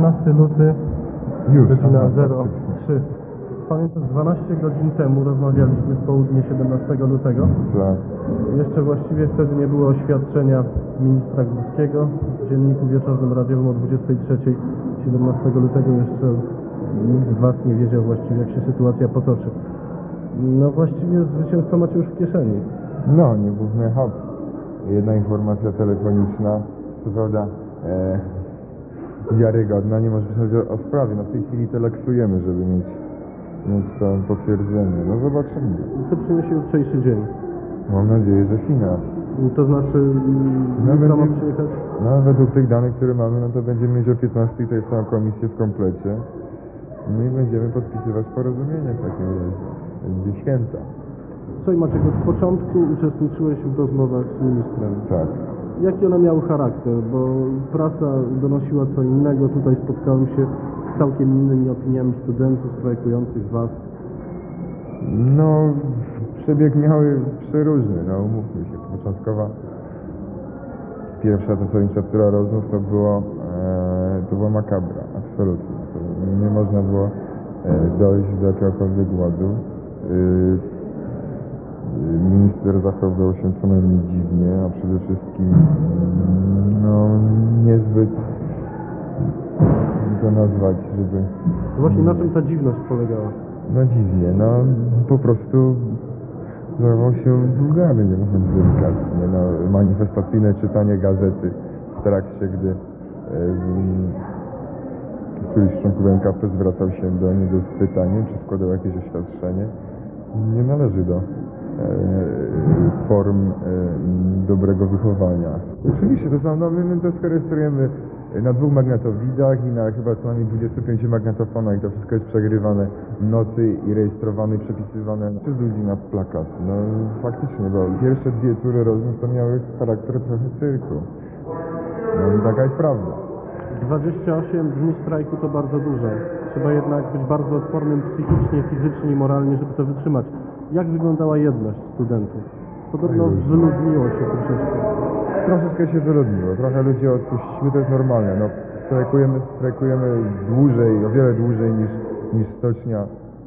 17 luty, Już, godzina aha, 03. Pamiętam, 12 godzin temu rozmawialiśmy w południe 17 lutego. tak. Jeszcze właściwie wtedy nie było oświadczenia ministra Górskiego. W dzienniku wieczornym radiowym o 23 17 lutego jeszcze nikt z Was nie wiedział właściwie, jak się sytuacja potoczy. No właściwie zwycięstwo macie już w kieszeni. No, nie główny hub. Jedna informacja telefoniczna, co prawda wiarygodna, nie może być o sprawie. No w tej chwili teleksujemy, żeby mieć to potwierdzenie. No zobaczymy. Co przyniesie jutrzejszy dzień? Mam nadzieję, że finał. To znaczy, jutro ma przyjechać? No według tych danych, które mamy, no to będziemy mieć o 15 tej samej komisję w komplecie. No i będziemy podpisywać porozumienie w takim razie. Będzie święta. Słuchaj Maciek, od początku uczestniczyłeś w rozmowach z ministrem. Tak. Jaki one miały charakter? Bo prasa donosiła co innego, tutaj spotkałem się z całkiem innymi opiniami studentów strajkujących Was. No, przebieg miały przeróżny, no umówmy się. Początkowa pierwsza zasadnicza tura rozmów to była makabra, absolutnie. To nie można było dojść do jakiegokolwiek ładu. Minister zachowywał się co najmniej dziwnie, a przede wszystkim no niezbyt to nazwać, żeby... Właśnie na czym ta dziwność polegała? No dziwnie, no po prostu zachował się wulgarnie, mówiąc delikatnie. No, manifestacyjne czytanie gazety w trakcie, gdy któryś z członków MKP zwracał się do niego z pytaniem, czy składał jakieś oświadczenie, nie należy do form dobrego wychowania. Oczywiście to są, no my to rejestrujemy na 2 magnetowidach i na chyba co najmniej 25 magnetofonach i to wszystko jest przegrywane w nocy i rejestrowane i przepisywane przez ludzi na plakaty. No faktycznie, bo pierwsze 2 tury rozmów to miały charakter trochę cyrku. No i taka jest prawda. 28 dni strajku to bardzo dużo. Trzeba jednak być bardzo odpornym psychicznie, fizycznie i moralnie, żeby to wytrzymać. Jak wyglądała jedność studentów? Podobno wyludniło się troszeczkę. Troszeczkę się wyludniło, trochę ludzi odpuściły, to jest normalne. No, strajkujemy dłużej, o wiele dłużej niż stocznia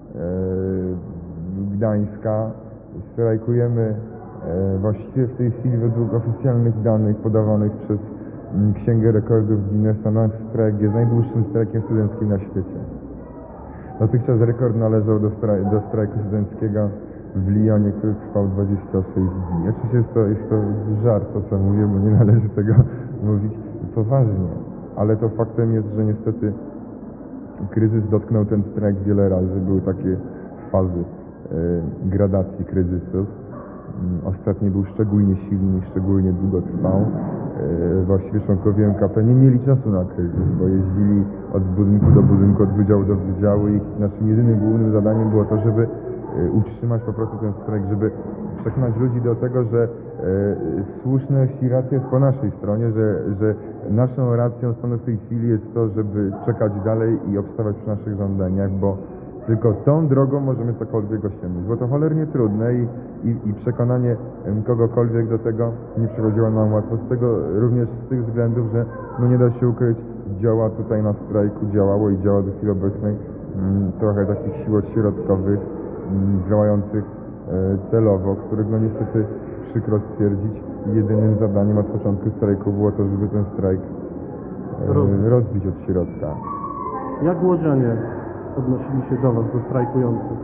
Gdańska. Strajkujemy właściwie w tej chwili według oficjalnych danych podawanych przez Księgę Rekordów Guinnessa. Nasz strajk jest najdłuższym strajkiem studenckim na świecie. Dotychczas rekord należał do strajku studenckiego w Lyonie, który trwał 26 dni. Oczywiście jest to żart, to co mówię, bo nie należy tego mówić poważnie. Ale to faktem jest, że niestety kryzys dotknął ten strajk wiele razy. Były takie fazy gradacji kryzysów. Ostatni był szczególnie silny i szczególnie długo trwał. Właściwie członkowie MKP nie mieli czasu na kryzys, bo jeździli od budynku do budynku, od wydziału do wydziału i naszym jedynym głównym zadaniem było to, żeby utrzymać po prostu ten strajk, żeby przekonać ludzi do tego, że słuszność i racja jest po naszej stronie, że naszą racją stanu w tej chwili jest to, żeby czekać dalej i obstawać przy naszych żądaniach, bo tylko tą drogą możemy cokolwiek osiągnąć. Było to cholernie trudne i przekonanie kogokolwiek do tego nie przychodziło nam łatwo. Również z tych względów, że no nie da się ukryć, działa tutaj na strajku, działało i działa do chwili obecnej trochę takich sił odśrodkowych, działających celowo, których no niestety przykro stwierdzić, jedynym zadaniem od początku strajku było to, żeby ten strajk rozbić od środka. Jak łodzianie odnosili się do Was, do strajkujących?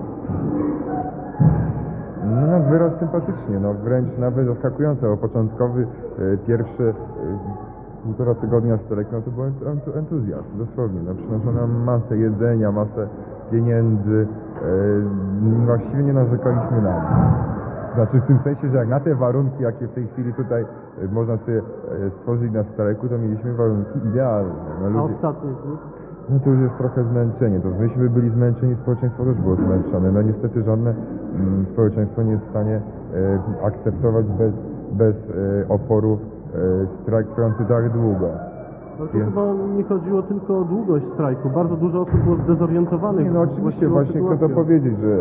No wyraz sympatycznie, no wręcz nawet zaskakująco, bo początkowy, pierwszy 1,5 tygodnia strajku, no to był entuzjazm, dosłownie, no przynoszono nam masę jedzenia, masę pieniędzy, właściwie nie narzekaliśmy na nic. Znaczy w tym sensie, że jak na te warunki, jakie w tej chwili tutaj można sobie stworzyć na strajku, to mieliśmy warunki idealne. No, ludzie... A ostatnie dni? No to już jest trochę zmęczenie, to myśmy byli zmęczeni, społeczeństwo też było zmęczone. No niestety żadne społeczeństwo nie jest w stanie akceptować bez oporów strajk trwający tak długo. Ale to chyba nie chodziło tylko o długość strajku, bardzo dużo osób było zdezorientowanych. Nie, no oczywiście, właśnie chcę to powiedzieć, że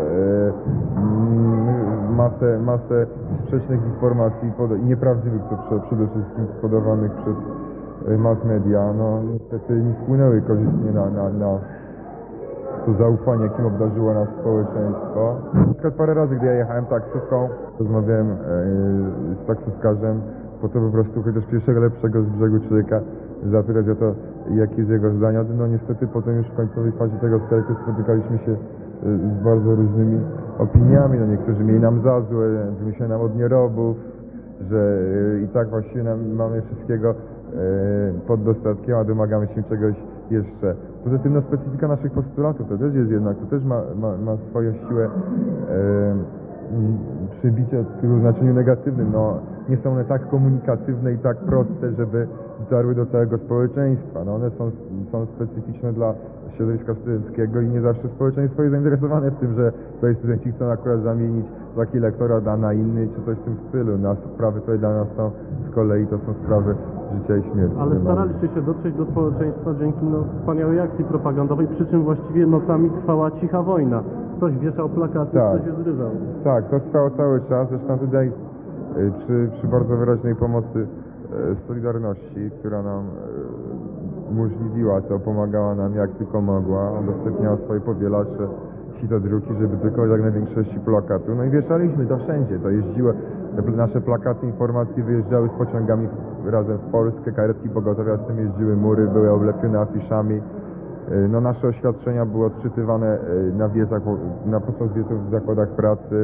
masę sprzecznych informacji i nieprawdziwych przede wszystkim podawanych przez mass media, no niestety nie wpłynęły korzystnie na to zaufanie, jakim obdarzyło nas społeczeństwo. Na przykład parę razy, gdy ja jechałem taksówką, rozmawiałem z taksówkarzem, po to po prostu chociaż pierwszego lepszego z brzegu człowieka zapytać o to, jakie jest jego zdanie. No niestety potem już w końcowej fazie tego strajku spotykaliśmy się z bardzo różnymi opiniami. No niektórzy mieli nam za złe, wymyśleli nam od nierobów, że i tak właściwie mamy wszystkiego pod dostatkiem, a domagamy się czegoś jeszcze. Poza tym no, specyfika naszych postulatów to też jest jednak, to też ma swoją siłę przybicia w znaczeniu negatywnym. No, nie są one tak komunikatywne i tak proste, żeby dotarły do całego społeczeństwa. No, one są specyficzne dla środowiska studenckiego i nie zawsze społeczeństwo jest zainteresowane w tym, że tutaj studenci chcą akurat zamienić taki lektorat na inny, czy coś w tym stylu. No, sprawy tutaj dla nas są z kolei, to są sprawy życia i śmierci. Ale staraliście się dotrzeć do społeczeństwa dzięki wspaniałej akcji propagandowej, przy czym właściwie nocami trwała cicha wojna. Ktoś wieszał plakaty, Tak. ktoś je zrywał. Tak, to trwało cały czas, zresztą tutaj przy bardzo wyraźnej pomocy Solidarności, która nam umożliwiła to, pomagała nam jak tylko mogła, udostępniała swoje powielacze, sitodruki, żeby tylko jak największości plakatu. No i wieszaliśmy to wszędzie, to jeździło, nasze plakaty, informacje wyjeżdżały z pociągami razem w Polskę, karetki pogotowia z tym jeździły, mury były oblepione afiszami. No, nasze oświadczenia były odczytywane na wiecach, podczas wieców w zakładach pracy.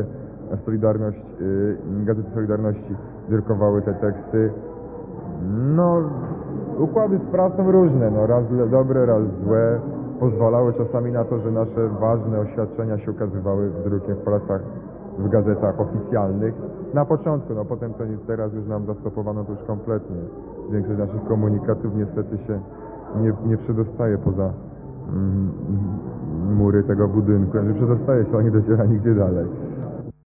Gazety Solidarności drukowały te teksty. No, układy spraw są różne, no, raz dobre, raz złe. Pozwalały czasami na to, że nasze ważne oświadczenia się ukazywały drukiem w prasach, w gazetach oficjalnych. Na początku, no potem to teraz już nam zastopowano to już kompletnie. Większość naszych komunikatów niestety się nie przedostaje poza mury tego budynku, że przedostaje się, ale nie dociera nigdzie dalej.